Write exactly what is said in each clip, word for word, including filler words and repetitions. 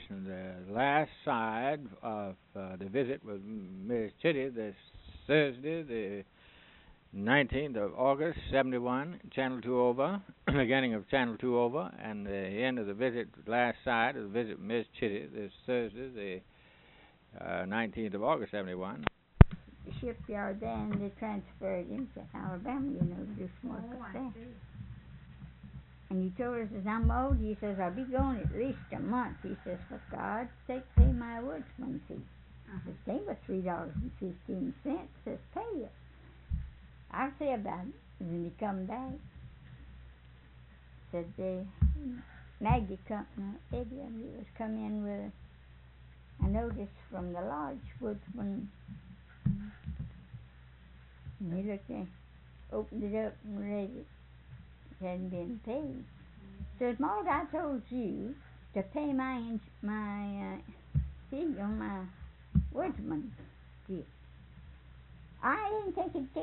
the last side of uh, the visit with Miss Chitty this Thursday, the nineteenth of August, seventy-one, Channel two over, beginning of Channel two over, and the end of the visit, last side of the visit with Miss Chitty this Thursday, the uh, nineteenth of August, seventy-one. The shipyard there, and they transferred him to Alabama, you know, to do some work Oh, up I there. see. And he told us, as I'm old, he says, I'll be going at least a month. He says, for God's sake, pay my woodsman fee. I Uh-huh. says, they were three dollars and fifteen cents. Says, pay it. I'll say about it. And when he come back, said the Maggie company, Eddie, and he was come in with a notice from the lodge woodsman. And he looked at, opened it up and read it. It hadn't been paid. Says, Maud, I told you to pay my ins- my uh, fee on my woodsman gift. I didn't think it'd take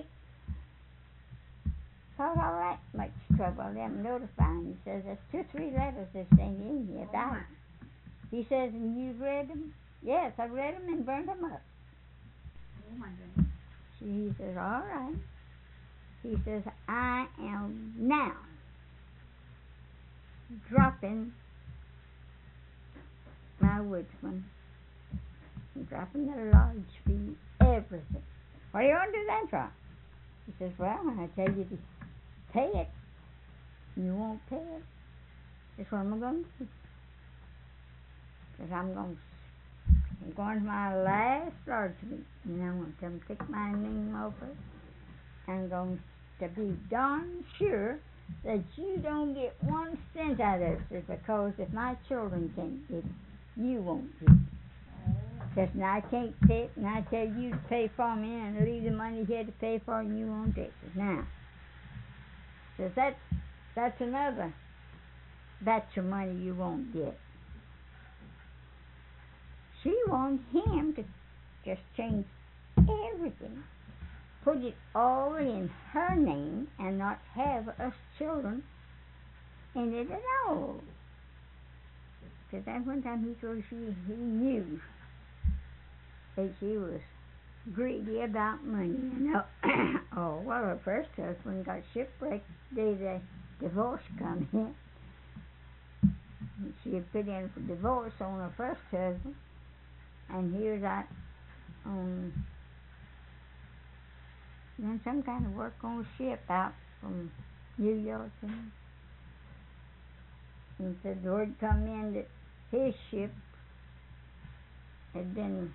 cause all that much trouble them notifying. He says, there's two or three letters that ain't in here about it. He says, and you've read them? Yes, I've read them and burned them up. Oh, my goodness. He says, all right. He says, I am now dropping my woodsman. I'm dropping the lodge fee, everything. What do you want to do that for? He says, well, when I tell you to pay it, and you won't pay it, that's what I'm going to do. Because I'm going to I'm going to my last lodge meeting, and I'm going to come take my name off it. I'm going to be darn sure that you don't get one cent out of it, because if my children can't get it, you won't get it. Because I can't pay it, and I tell you to pay for me, and leave the money here to pay for it, and you won't take it. Now, says that's, that's another batch of money you won't get. She wants him to just change everything, put it all in her name, and not have us children in it at all. Because that one time he told she he knew that she was greedy about money, you know. Oh, well, her first husband got shipwrecked the day the divorce come in. She had put in for divorce on her first husband, and he was out on doing some kind of work on a ship out from New York, and, and said the word come in that his ship had been,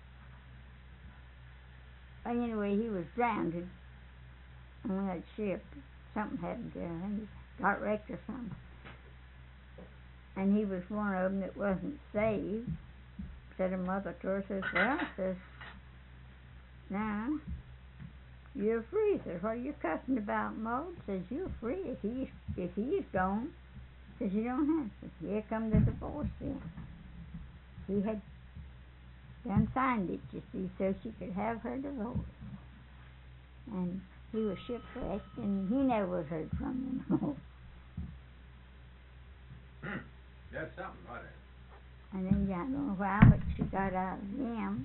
well, anyway, he was drowned on that ship. Something happened to him. He got wrecked or something. And he was one of them that wasn't saved. Said her mother to her, says, well, says, now, you're free. Says, what are you cussing about, Maud? Says, you're free if he's, if he's gone. Says, you don't have to. Here come the divorce then. He had done signed it, you see, so she could have her divorce. And he was shipwrecked, and he never was heard from anymore. Hmm. That's something, wasn't it? And then yeah, I don't know how much she got out of him.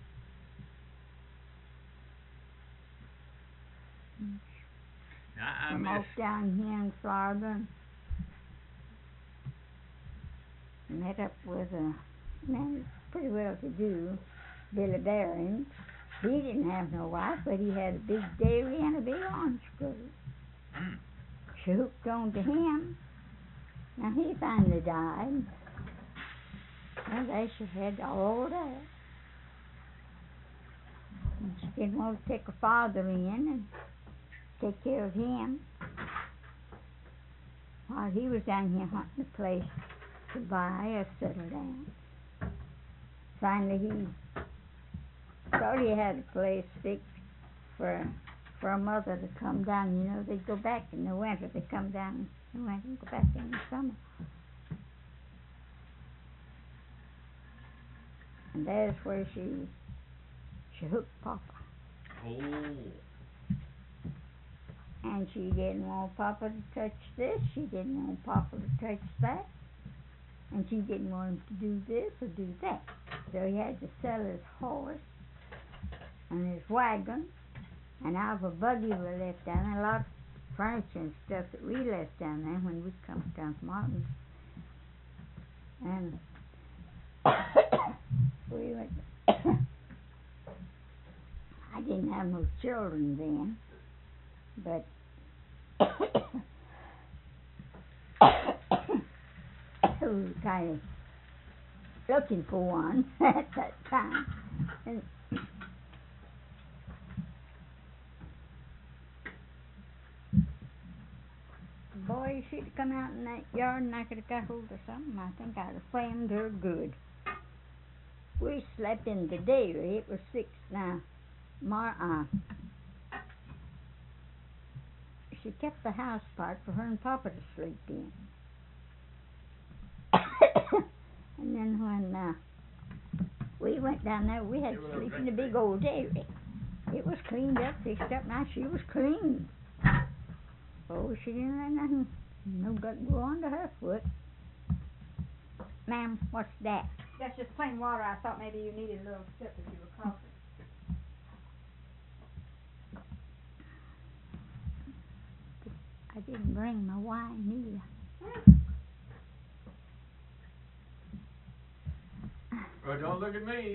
I, I I'm miss. off down here in Florida and met up with a man pretty well to do, Billy Barron. He didn't have no wife, but he had a big dairy and a big orange grove. Hmm. She hooked on to him. Now he finally died. Well, they should have had all that. And she didn't want to take her father in and take care of him. While he was down here hunting a place to buy or settle down. Finally, he thought he had a place fixed for for a mother to come down. You know, they'd go back in the winter. They'd come down in the winter and go back in the summer. And there's where she she hooked Papa. Oh. And she didn't want Papa to touch this. She didn't want Papa to touch that. and she didn't want him to do this or do that. So he had to sell his horse and his wagon, and our buggy we left down there, a lot of furniture and stuff that we left down there when we come down from Martin. And we went. I didn't have no children then, but we were kind of looking for one at that time. And boy, she'd have come out in that yard and I could have got hold of something. I think I'd have flamed her good. We slept in the dairy. It was six now. Mar uh, she kept the house part for her and Papa to sleep in. And then when uh, we went down there, we had to sleep in the big old dairy. It was cleaned up, fixed up. Now she was clean. Oh, she didn't let nothing, no gut go under her foot. Ma'am, what's that? That's just plain water. I thought maybe you needed a little sip if you were coughing. I didn't bring my wine either. Well, don't look at me.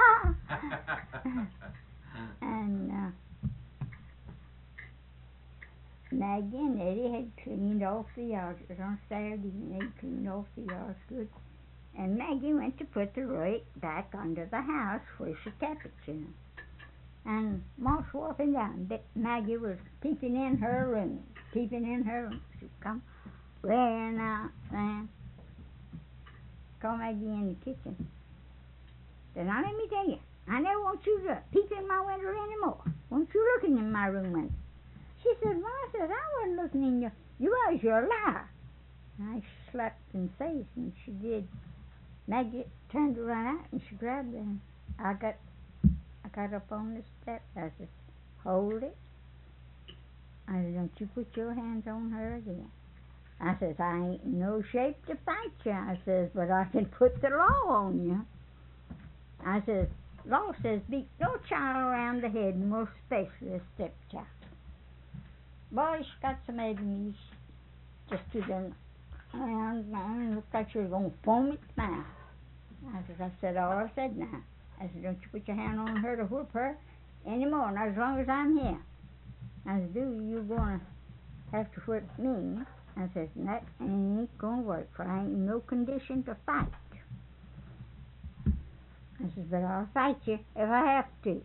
And uh, Maggie and Eddie had cleaned off the yard. It was on Saturday and they cleaned off the yard good. And Maggie went to put the rake back under the house where she kept it, you know. And Moss walking down. Maggie was peeping in her room, peeping in her room. She'd come wearing out there. Call Maggie in the kitchen. Said, now let me tell you, I never want you to peep in my window anymore. Want you looking in my room window. She said, Ma, I said, I wasn't looking in your, you was, you're a liar. I slapped in the face, and she did. Maggie turned to run out, and she grabbed her. I got, I got up on the step. I said, hold it. I said, don't you put your hands on her again. I says, I ain't in no shape to fight you. I says, but I can put the law on you. I says, law says beat no child around the head, and most especially a stepchild. Boy, she got so mad at me, she just stood there around and looked like she was going to foam at the mouth. I says, I said all I said now. I said, don't you put your hand on her to whoop her anymore, not as long as I'm here. I said, do you're going to have to whip me. I says, that ain't going to work, for I ain't in no condition to fight. I says, but I'll fight you if I have to.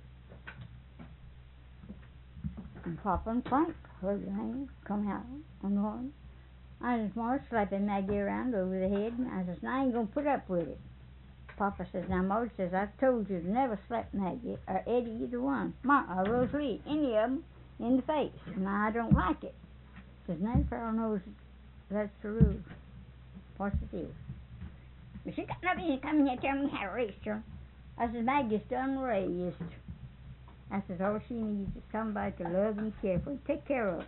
And Papa and Frank heard the name come out on the horn. I just want to slapping Maggie around over the head, and I says, I ain't going to put up with it. Papa says, now, Marge says, I've told you to never slap Maggie or Eddie, either one, Ma or Rosalie, any of them, in the face. Now, I don't like it. Says, now the fellow knows that's the rule. What's the deal? But she got nothing to come here and tell me how to raise her. I says, Maggie's done raised. I says, all she needs is somebody to love and care for and take care of her.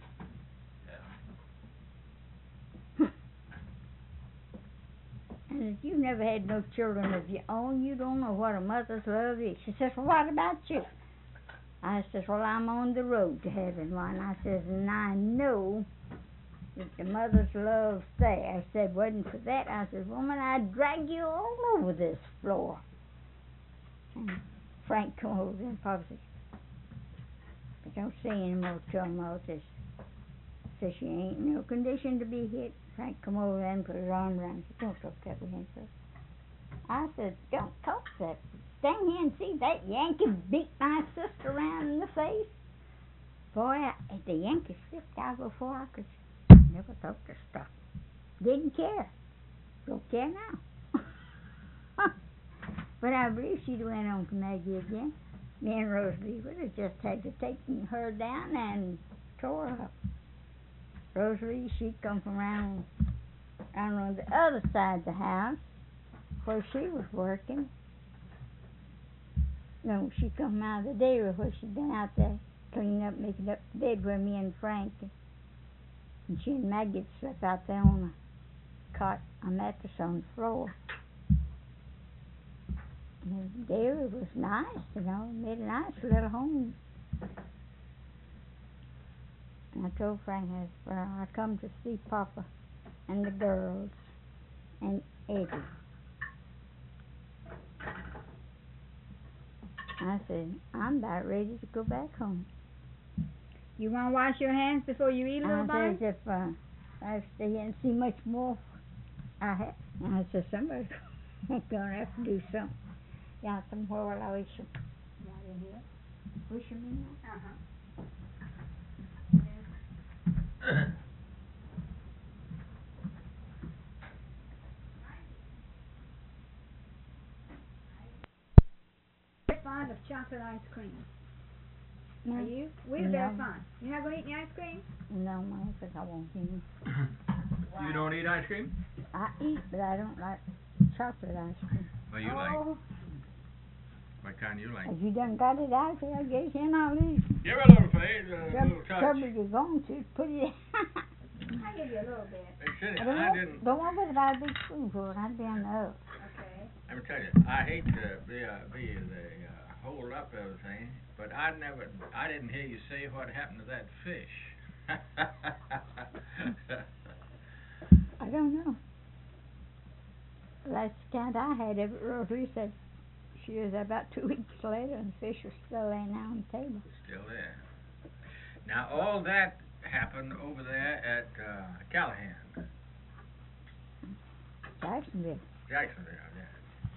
And if you've never had no children of your own, you don't know what a mother's love is. She says, well, what about you? I says, well, I'm on the road to having one. I says, and I know that the mother's love's there. I said, wasn't for that. I says, woman, I'd drag you all over this floor. And Frank come over there and Papa says, but don't say any more to him, Ma. Says, says she ain't in no condition to be hit. Frank come over there and put his arm around her. Don't talk that way, Henry. I said, don't talk that. Stand here and see that Yankee beat my sister around in the face. Boy, I, the Yankee slipped out before I could never thought to stop. Didn't care. Don't care now. But I believe she'd went on to Maggie again. Me and Rosalie would have just had to take her down and tore her up. Rosalie, she'd come from around, around on the other side of the house where she was working. No, she'd come out of the dairy where she'd been out there cleaning up, making up the bed where me and Frank and, and she and Maggie slept out there on cot, a mattress on the floor. And the dairy was nice, you know, made a nice little home. And I told Frank, I said, well, I come to see Papa and the girls and Eddie. I said, I'm about ready to go back home. You want to wash your hands before you eat, little I boy? said, if uh, I stay here and see much more, I have. And I said, somebody's going to have to do something. Yeah, somewhere while I wish them. Right in here. Wish them in there. Uh-huh. Very fond of chocolate ice cream. No, Are you? We're No. very fond. You're not going to eat any ice cream? no, Mom, because I won't eat them. You don't eat ice cream? I eat, but I don't like chocolate ice cream. What you like? What kind you like? If you done got it out here, I guess you know, Lee. Give it a little fade, a Some little touch. trouble you're going to, put it I'll give you a little bit. Hey, City, I don't I want, didn't. don't want to buy a big spoonful, I'd be on the up. Okay. Let me tell you, I hate to be uh, be the uh, hold up everything, but I never, I didn't hear you say what happened to that fish. I don't know. Last count I had of it, Rosalie said she was about two weeks later and the fish was still laying there on the table. Still there. Now all that happened over there at uh, Callahan, Jacksonville. Jacksonville, yeah.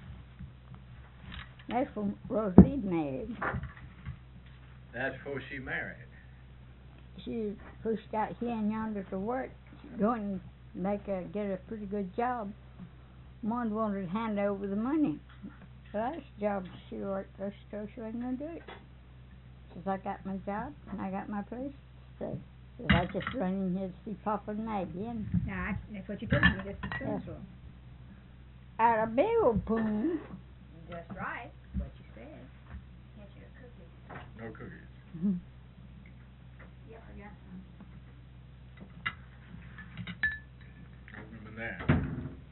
That's when Rosalie married. That's before she married. She pushed out here and yonder to work, going to make a, get a pretty good job. Mom wanted to hand over the money. The last job she worked for, she told she wasn't going to do it. Says, I got my job and I got my place to stay. Says, I just run in here to see Papa and Maggie. And Now, that's what you told me. That's the Yeah. spoonful. out of big old spoon. Just right. What you said. Get you a cookie. No cookies. Yep, I got some. I remember that.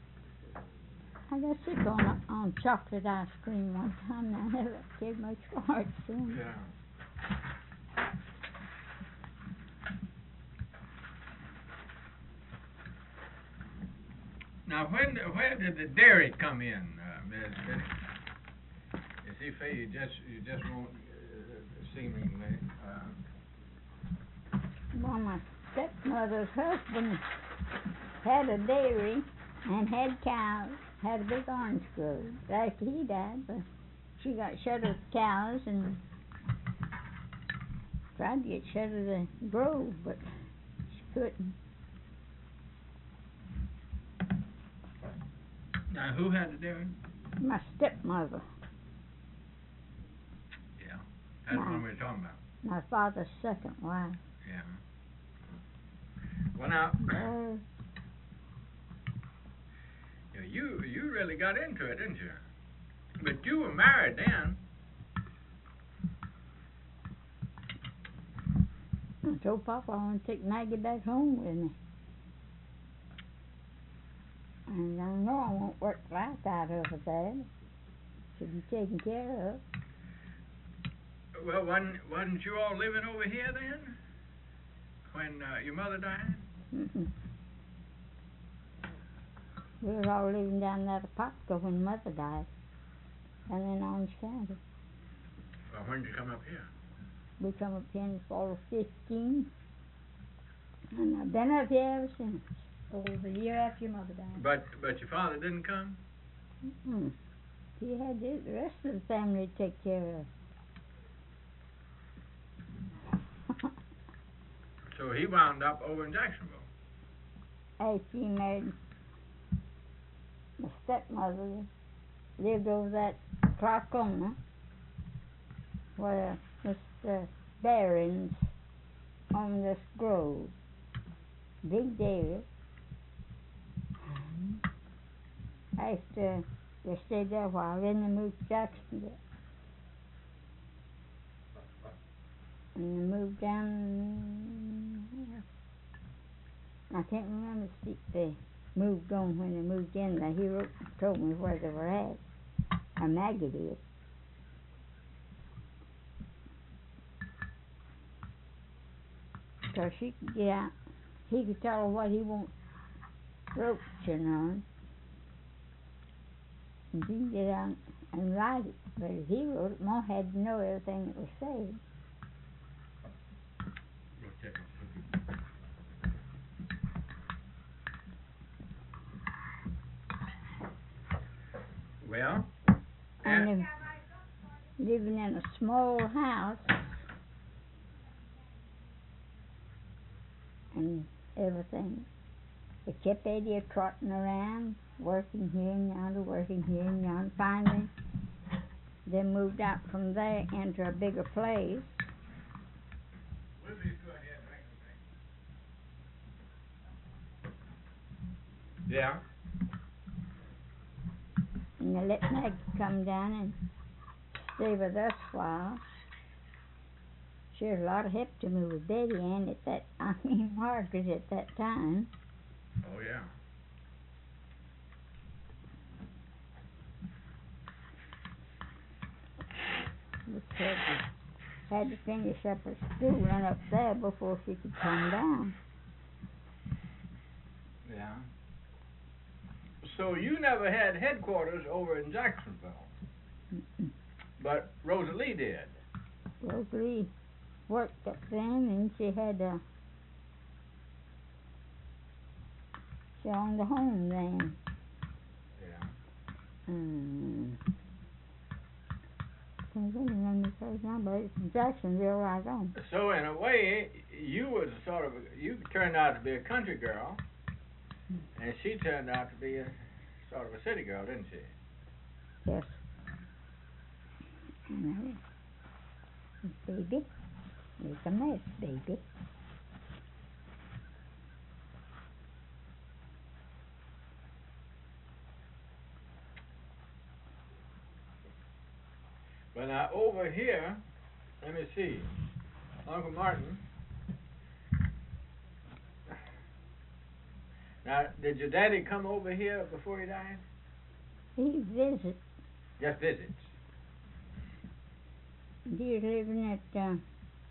I got sick on, on chocolate ice cream one time and I never cared much for it soon. Yeah. Now, when where did the dairy come in, uh, Miss Betty? You see, Faye, you just you just won't uh, seemingly. Uh, Well, my stepmother's husband had a dairy and had cows, had a big orange grove. After he died, but she got shut of the cows and tried to get shut of the grove, but she couldn't. now, who had the dairy? My stepmother, Yeah, that's Wow. what we're talking about. my father's second wife. Yeah. Well, now, Uh, you you really got into it, didn't you? But you were married then. I told Papa I want to take Maggie back home with me. And I know I won't work life out over there. Should be taken care of. Well, wasn't wasn't you all living over here then? When uh, your mother died? Mm-mm. We were all living down there at Popco when Mother died, and in Orange County. Well, when did you come up here? We come up here in the fall of fifteen, and I've been up here ever since. Oh, it was a year after your mother died. But but your father didn't come? Mm-mm. He had the the rest of the family to take care of. So he wound up over in Jacksonville. After he married my stepmother, lived over that Clarkona, where Mister Barron's owned this grove. Big dairy. After they stayed there a while, then they moved to Jacksonville. And they moved down, I can't remember the street they moved on when they moved in there. He wrote, told me where they were at. Or Maggie did. So she could get out. He could tell her what he wants roaching on. And she could get out and write it. But if he wrote it, Ma had to know everything that was said. Well, And if living in a small house and everything. They kept Eddie trotting around, working here and yonder, working here and yonder. Finally, they moved out from there into a bigger place. Yeah. And they let Maggie come down and stay with us a while. She was a lot of help to me with Betty Ann at that, I mean Margaret at that time. Oh, yeah. We had to, had to finish up her schooling up there before she could come down. Yeah. So you never had headquarters over in Jacksonville, Mm-mm. but Rosalie did. Rosalie worked up then, and she had a, she owned a home then. Yeah. Hmm. Can't remember the place now, but it's in Jacksonville right on. So in a way, you was sort of, a, you turned out to be a country girl, and she turned out to be a sort of a city girl, didn't she? Yes. I know. Baby, make a mess, baby. But now over here, let me see, Uncle Martin. Now, did your daddy come over here before he died? He visit. Just visits. He was living at, uh,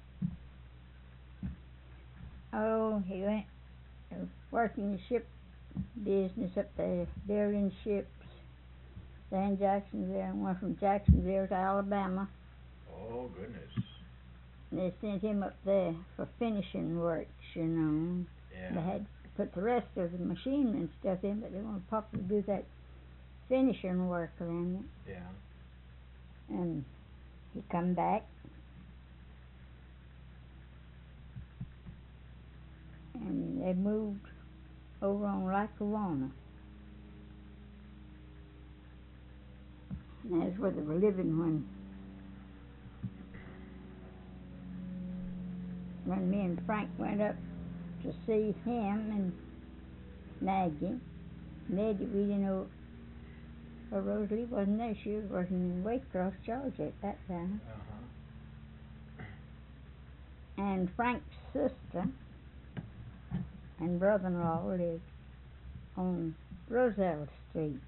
oh, he went uh, working the ship business up there, building ships there in Jacksonville, and went from Jacksonville to Alabama. Oh, goodness. And they sent him up there for finishing works, you know. Yeah. They had to put the rest of the machine and stuff in, but they wanted Papa to do that finishing work around it. Yeah. And he come back. And they moved over on Lackawanna. And that's where they were living when when me and Frank went up to see him and Maggie. Maggie, we didn't know, well, Rosalie wasn't there. She was working in Waycross, Georgia at that time. Uh-huh. And Frank's sister and brother-in-law lived on Roselle Street.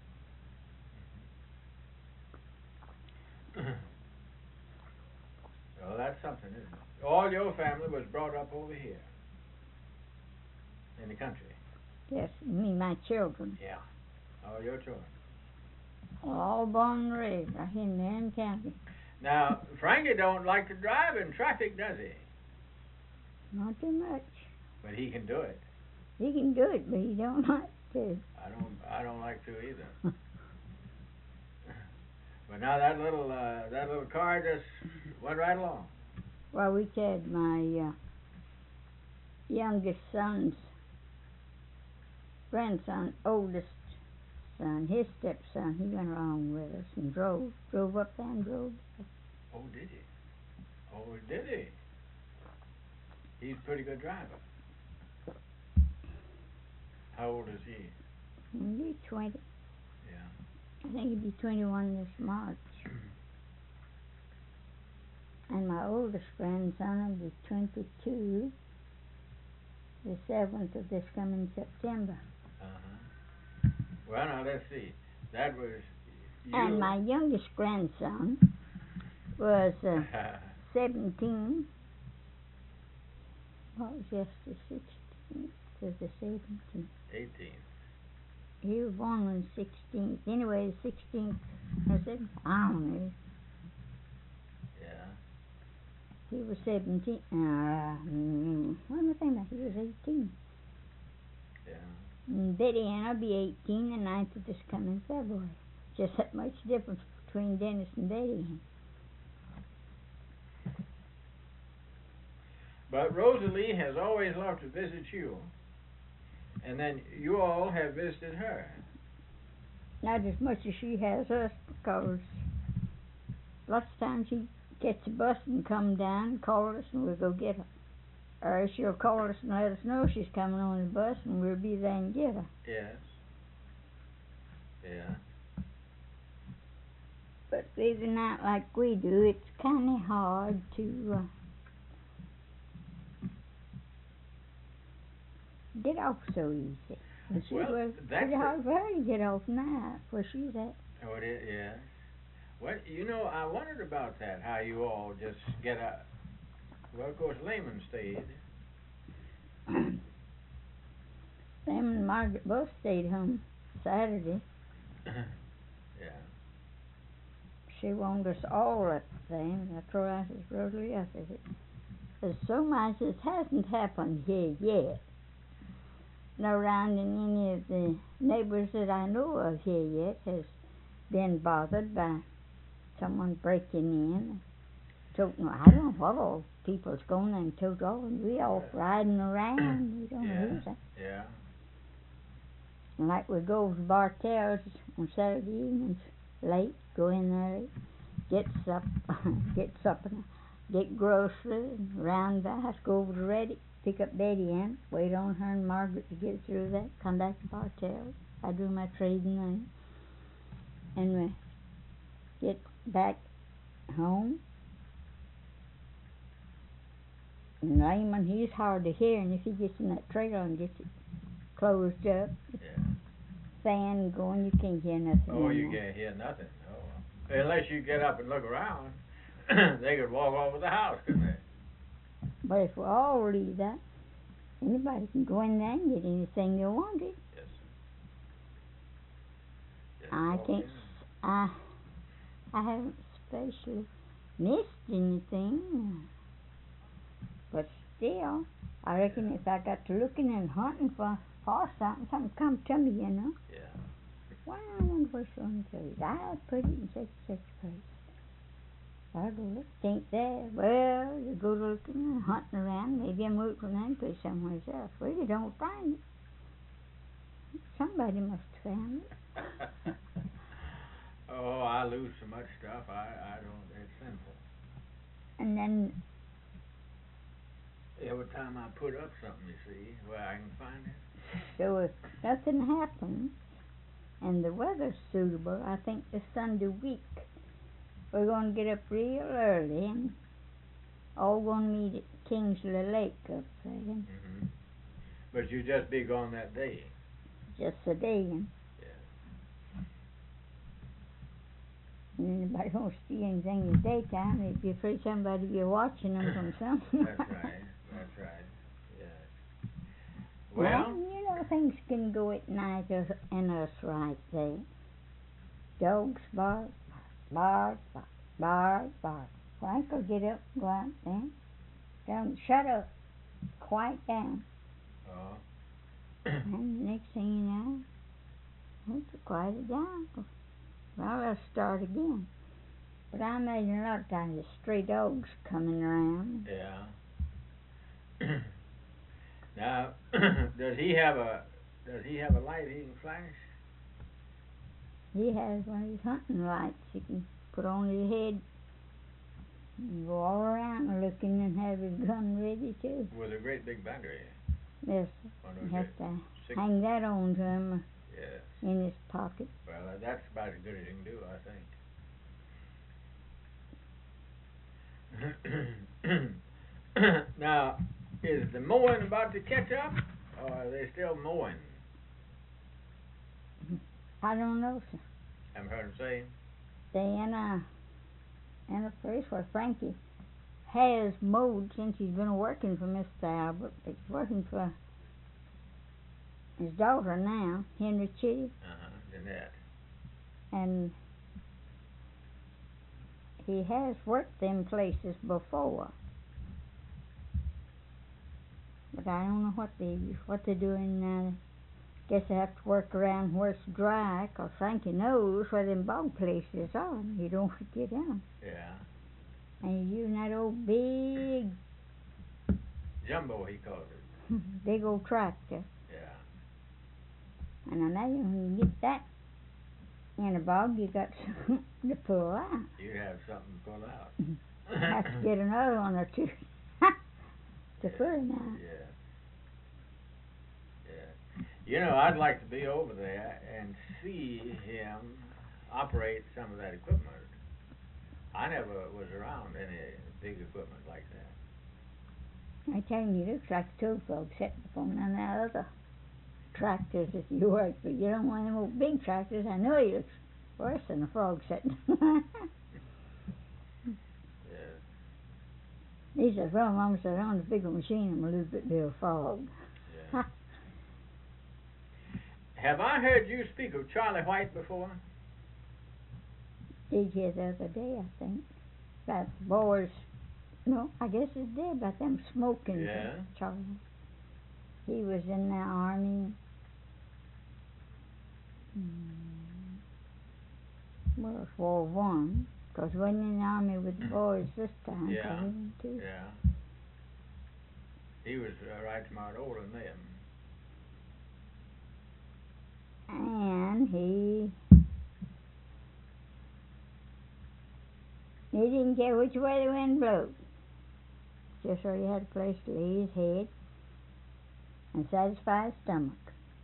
Well, that's something, isn't it? All your family was brought up over here in the country. Yes, me, my children. Yeah. All your children. All born and raised right in Marion County. Now, Frankie don't like to drive in traffic, does he? Not too much. But he can do it. He can do it, but he don't like to. I don't. I don't like to either. But now that little uh, that little car just went right along. Well, we had my uh, youngest son's grandson, oldest son, his stepson. He went along with us and drove, drove up there and drove. Oh, did he? Oh, did he? He's a pretty good driver. How old is he? He'll be twenty. Yeah. I think he'll be twenty-one this March. And my oldest grandson will be twenty-two, the seventh of this coming September. Uh-huh. Well, now let's see. That was you. And my youngest grandson was uh, seventeen. What was yesterday? Sixteenth to the seventeenth. Eighteen. He was born on the sixteenth. Anyway, the sixteenth. I said, I don't know. Yeah. He was seventeen. Uh, mm, what am I thinking about? He was eighteen. Yeah. And Betty Ann will be eighteen the ninth of this coming February. Just that much difference between Dennis and Betty Ann. But Rosalie has always loved to visit you. And then you all have visited her. Not as much as she has us, because lots of times she gets a bus and come down and call us and we'll go get her. Or she'll call us and let us know she's coming on the bus and we'll be there and get her. Yes. Yeah. But living out like we do, it's kind of hard to uh, get off so easy. And she Well, was that's pretty a- hard for her to get off now where she's at. Oh, it is, yes. Well, you know, I wondered about that, how you all just get a... Well, of course, Lehman stayed. Sam and Margaret both stayed home Saturday. Yeah. She wanted us all at the same. That's where I said, Rosalie, I said, there's so much that hasn't happened here yet. No around in any of the neighbors that I know of here yet has been bothered by someone breaking in. Toting, I don't know what all people's going and told all, and we off riding around. We don't Yeah. know who's that. Yeah. And like we go to Bartell's on Saturday evenings late, go in there late, get sup, get supper, get groceries, and round back, go over to Reddick, pick up Betty Ann, wait on her and Margaret to get through that, come back to Bartell's. I do my trading there. And we get back home. And Raymond, he's hard to hear, and if he gets in that trailer and gets it closed up, Yeah. fan going, you can't hear nothing. Oh, you anymore. can't hear nothing. Oh. Unless you get up and look around. They could walk over the house, couldn't they? But if we all leave that, anybody can go in there and get anything they wanted. Yes. Just I walk can't, in. s- I, I haven't especially missed anything. But still, I reckon if I got to looking and hunting for, for something, something come to me, you know. Yeah. Well, I wonder what's on the place. I put it in such and such a place. I go look, it ain't there. Well, you go to looking and hunting around. Maybe I'm looking and put it somewhere else. Well, you don't find it. Somebody must have found it. Oh, I lose so much stuff. I, I don't. It's sinful. And then, Every time I put up something, you see, where I can find it. so if nothing happens and the weather's suitable, I think this Sunday week we're going to get up real early and all going to meet at Kingsley Lake up there. Mm-hmm. But you just be gone that day. Just a day. And Yeah. and anybody won't see anything in the daytime, they'd be afraid somebody be watching them from somewhere. That's right. That's right. Yes. Well, Well, you know, things can go at night us- and us right there. Dogs bark, bark, bark, bark, bark. Frank will get up and go out there. Tell him, shut up, quiet down. oh. And the next thing you know, it's quieted down. Well, they'll start again. But I imagine a lot of times there's stray dogs coming around. Yeah. Now, does he have a does he have a light he can flash? He has one of his hunting lights he can put on his head and go all around looking and have his gun ready too. With a great big battery. Yes, One you of have those to six. hang that on to him Yes. in his pocket. Well, uh, that's about as good as you can do, I think. Now, is the mowing about to catch up, or are they still mowing? I don't know, sir. Haven't heard him say? They in a, in a place where Frankie has mowed since he's been working for Mister Albert. He's working for his daughter now, Henry Chitty. Uh-huh, Jeanette. And he has worked them places before. But I don't know what they what they're doing now. Guess they have to work around where it's dry, 'cause Frankie knows where them bog places are, and you don't get in them. Yeah. And you're using that old big, Jumbo, he calls it. big old tractor. Yeah. And I know when you get that in a bog, you got something to pull out. You have something to pull out. You have to get another one or two to yeah. pull it out. Yeah. Yeah. You know, I'd like to be over there and see him operate some of that equipment. I never was around any big equipment like that. I tell you, he looks like a tow frog sitting upon one of the other tractors that you work with. You don't want them old big tractors. I know he looks worse than a frog sitting. Yeah. He says, well, Mama said, on the bigger machine, I'm a little bit be a frog. Yeah. Have I heard you speak of Charlie White before? Did here the other day, I think. About boys, no, I guess it's dead, about them smoking. Yeah. Charlie. He was in the army. Hmm. Well, it's War One, because he wasn't in the army with the boys this time. Yeah. He went too. Yeah. He was uh, right smart older than them. And he he didn't care which way the wind blew. Just so he had a place to lay his head and satisfy his stomach.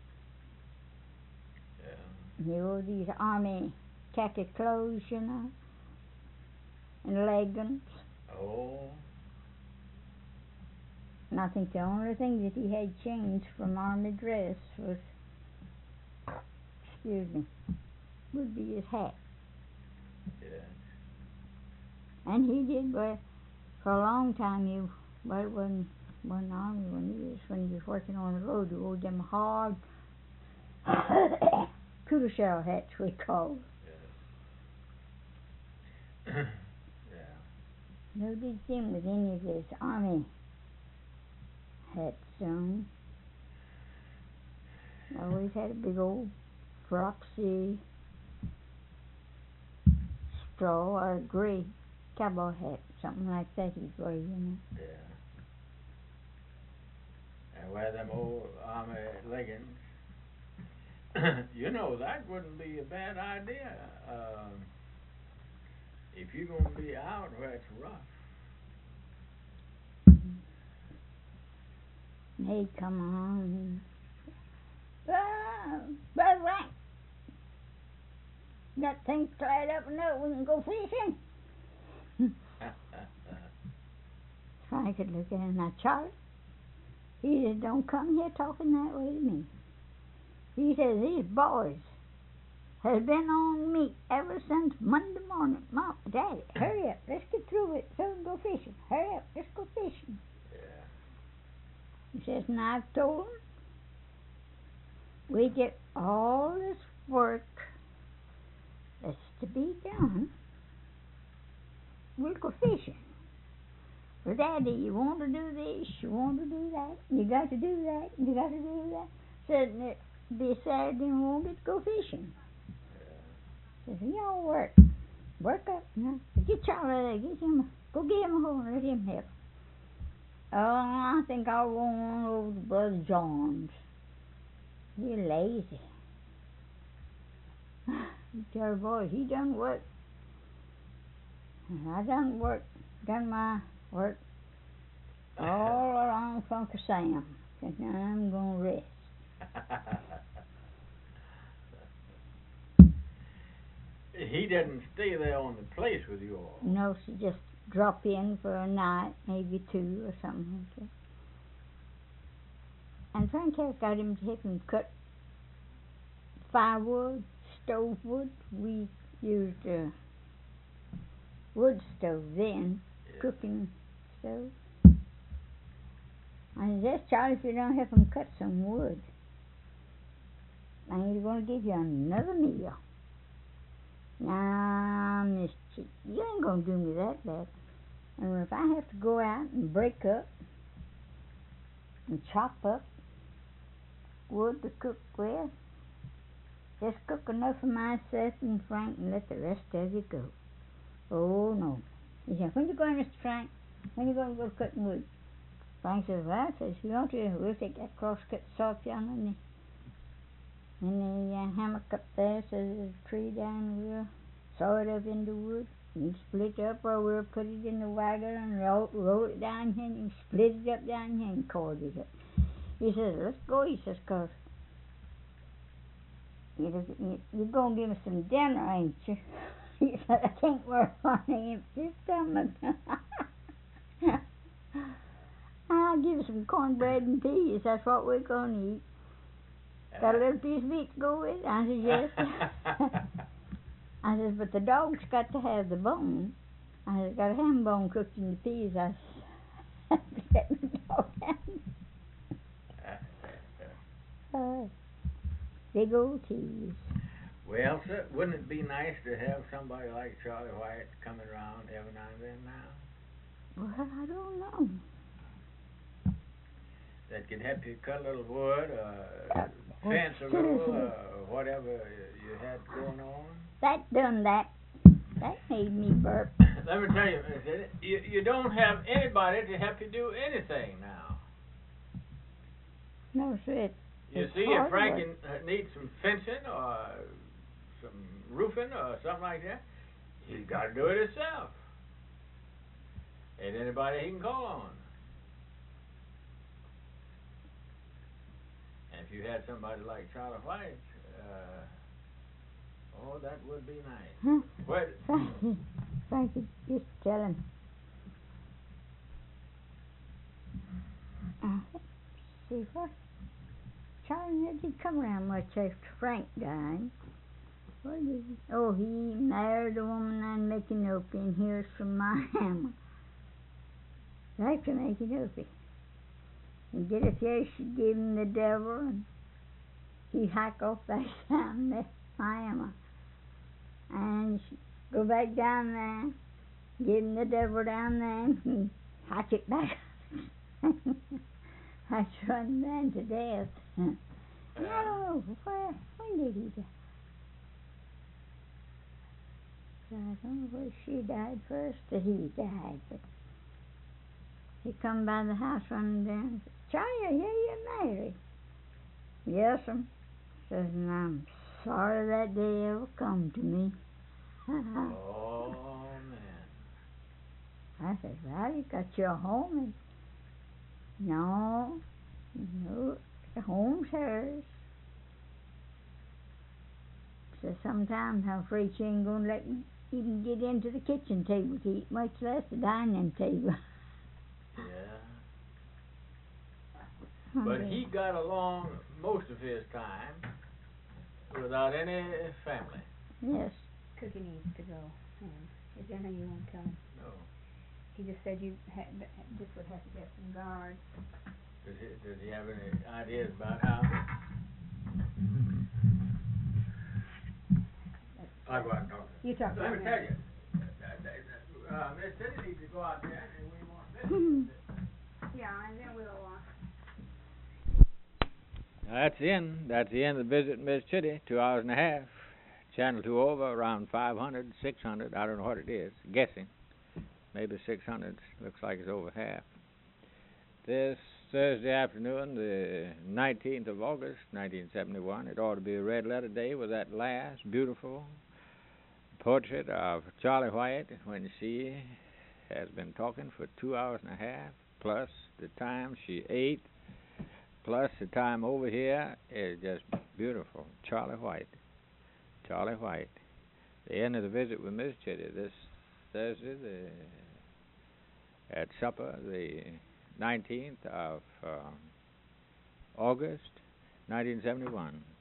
Yeah. He wore these army khaki clothes, you know, and leggings. Oh. And I think the only thing that he had changed from army dress was, excuse me, would be his hat. Yeah. And he did, but for a long time, you, well, it wasn't, wasn't army when he was, when he was working on the road, you wore them hard cooler shell hats, we called. Yeah. Yeah. No did him with any of his army hats on. Always had a big old Flopsy straw or a gray cowboy hat, something like that he'd wear, you know. Yeah. And wear them old army leggings. You know, that wouldn't be a bad idea. Um, if you're going to be out where it's rough. He'd come on. Ah, Brother Frank, got things cleared up enough, we can go fishing. Frank could look at him. Now, Charlie, he said, don't come here talking that way to me. He says, these boys has been on me ever since Monday morning. Mom, Daddy, hurry up, let's get through it so we can go fishing. Hurry up, let's go fishing. Yeah. He says, and I've told them, we get all this work that's to be done, we'll go fishing. Well, Daddy, you want to do this, you want to do that, you got to do that, you got to do that. Said, it'll be Saturday and we won't get to go fishing. Yeah. Says, y'all work. Work up, you know. Get Charlie there, get him, go get him a hold and let him help. Oh, I think I'll go on over to Brother John's. You're lazy. You tell the boys, he done work. And I done work, done my work all along from Sam. Said, now I'm going to rest. He didn't stay there on the place with you all. No, she just drop in for a night, maybe two or something like that. And Frank has got him to help him cut firewood, stove wood. We used a wood stove then, Yeah. cooking stove. I said, Charlie, if you don't help him cut some wood, I ain't going to give you another meal. Now, Miss Ch- you ain't going to do me that bad. And if I have to go out and break up and chop up wood to cook with, just cook enough for myself and Frank and let the rest of you go. Oh, no. He said, when you going, Mister Frank? When you going to go cutting wood? Frank says, well, says, if you want to, we'll take that cross-cut saw yonder and the, and the uh, hammock up there, so there's a tree down, we'll saw it up into wood. You split it up, or we'll put it in the wagon and roll, roll it down here, and you split it up down here and cord it up. He says, let's go, he says, cause you, you, you're going to give me some dinner, ain't you? He said, I can't work on an empty stomach. I'll give you some cornbread and peas, that's what we're going to eat. Got a little piece of meat to go with it? I said, yes. I says, but the dog's got to have the bone. I said, got a ham bone cooked in the peas. I said, let the dog have it. uh, big old teas. Well, sir, wouldn't it be nice to have somebody like Charlie White coming around every now and then now? Well, I don't know. That could help you cut a little wood, uh, Uh, fence a little, uh, whatever you had going on. That done that. That made me burp. Let me tell you, Miss Eddie, you, you don't have anybody to help you do anything now. No, sir. It, You it's see, hard if Frank work. uh, needs some fencing or some roofing or something like that, he's got to do it himself. Ain't anybody he can call on. And if you had somebody like Charlie White, uh, oh, that would be nice. Huh? What? Frankie, Frankie, just tell him. Uh, see what? Charlie didn't come around much after Frank died. What did he? Oh, he married a woman named Mickey-Opie, and here's from my hammer. Like to Mickey-Opie. And get a fish, she give him the devil, and he hike off back down there, my hammer. And she go back down there, give him the devil down there, and he hike it back. I run man to death. No, where, when did he die? I don't know whether she died first or he died, but he come by the house running down and said, Charlie, I hear you're married. Yes, sir. Says, and I'm sorry that day ever come to me. Oh, man. I said, well, you got your home. And no, no, the home's hers. So sometimes I'm afraid she ain't going to let me even get into the kitchen table to eat, much less the dining table. Yeah. But he got along most of his time without any family. Yes. Cookie needs to go. Yeah. Is there anything you want to tell him? No. He just said you had, just would have to get some guards. Does he, does he have any ideas about how? I'll go out and talk to him. You talk to Let him. me tell you, uh, uh, Miss Cindy needs to go out there and we want business. Yeah, and then we'll, uh, That's the end. That's the end of the visit, Miss Chitty. Two hours and a half. Channel two over, around five hundred, six hundred. I don't know what it is. Guessing. Maybe six hundred. Looks like it's over half. This Thursday afternoon, the nineteenth of August, nineteen seventy-one. It ought to be a red letter day with that last beautiful portrait of Charlie White when she has been talking for two hours and a half, plus the time she ate, plus the time over here is just beautiful. Charlie White. Charlie White. The end of the visit with Miss Chitty this Thursday the, at supper, the nineteenth of uh, August, nineteen seventy-one.